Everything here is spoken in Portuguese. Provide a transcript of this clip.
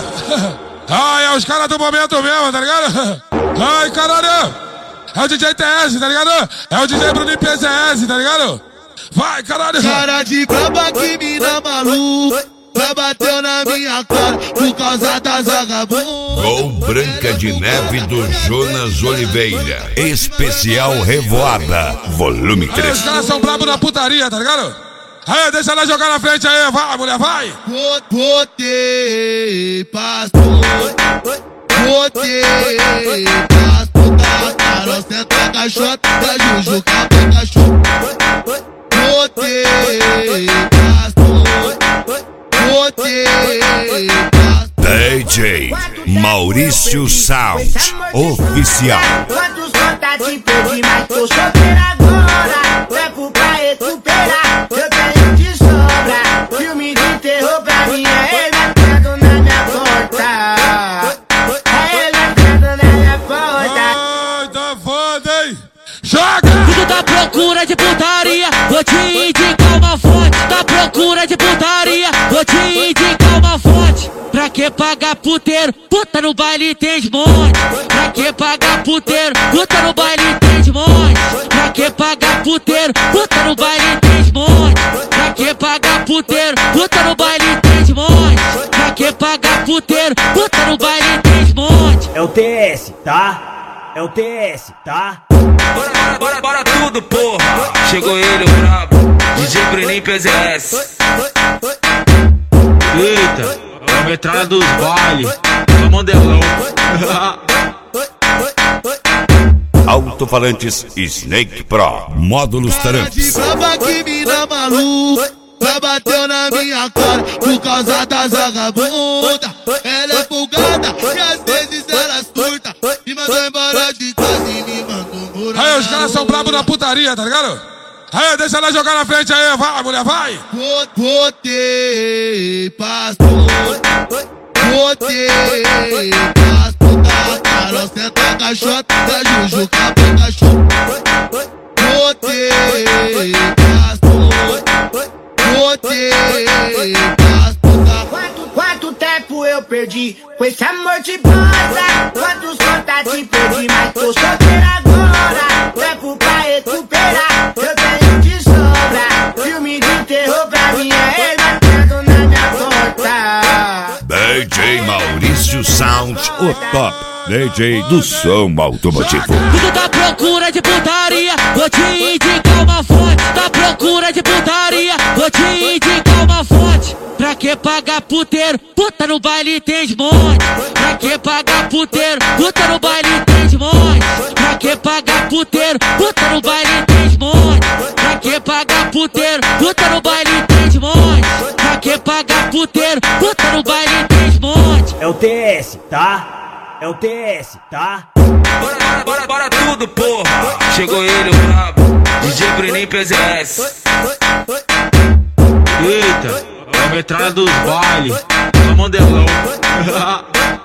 Ai, é os caras do momento mesmo, tá ligado? Ai, caralho. É o DJ TS, tá ligado? É o DJ Bruno PCS, tá ligado? Vai, caralho. Cara de braba que mina maluca, vai bater na minha cara por causa das vagabundas. Com Branca de Neve do Jonas Oliveira. Especial Revoada, volume 3. Aí, os caras são bravos na putaria, tá ligado? Aí, deixa ela jogar na frente aí, vai, mulher, vai! Botei pastor, botei pastor da Carol, senta caixota, da Juju, capa cachorro. Botei pastor, botei pastor. DJ Maurício Sound Oficial. Quantos contatos te perdi, mas tô solteiro agora. Levo pra recuperar, eu tenho de sobra. Filme de terror pra mim é ele entrando na minha porta. É ele entrando na minha porta. Ai, tá foda, hein? Joga! Tudo da procura de putaria, vou te indicar uma fonte. Da procura de putaria, vou te indicar uma fonte. Pra que pagar puteiro? Puta no baile tem de monte. Pra que pagar puteiro? Puta no baile tem de monte. Pra que pagar puteiro? Puta no baile tem de monte. Pra que pagar puteiro? Puta no baile tem de monte. Pra que pagar puteiro? Puta no baile tem de monte. É o TS, tá? É o TS, tá? Bora tudo, porra. Chegou ele, o brabo, DJ Bruninho PZS. Eita, é a metralha dos bailes, só modelão. Alto-falantes Snake Pro. Módulos Cara de Tarantes. braba que mina maluca, vai bater na minha cara por causa das vagabundas. Ela é folgada e às vezes ela surta. Me mandou embora de casa e me mandou morar. Aí, os caras são bravos na putaria, tá ligado? Aí, deixa ela jogar na frente aí, vai, mulher, vai! Botei pastor, botei pastor da Carol, senta caixota, da Juju, capa cachorro. Botei pastor, botei pastor da... Quanto tempo eu perdi com esse amor de bosta? Quantos contatos te perdi, mas tô solteiro agora. Tempo pra recuperar, eu tenho de sobra. Filme de terror pra mim é ele batendo na minha porta. DJ Maurício Sound, o top DJ do som automotivo. Tudo da procura de putaria, vou te indicar uma fonte. Da procura de putaria, vou te indicar uma fonte. Pra que pagar puteiro? Puta no baile tem de monte. Pra que pagar puteiro? Puta no baile tem de monte. Pra que pagar puteiro? Puta no baile tem de monte. Pra que pagar puteiro? Puta no baile tem de monte. Pra que pagar puteiro? Puta no baile tem de monte. É o TS, tá? É o TS, tá? Bora tudo, porra. Chegou ele, o brabo, DJ Bruninho PZS. Eita, é a metralha dos bailes, só modelão.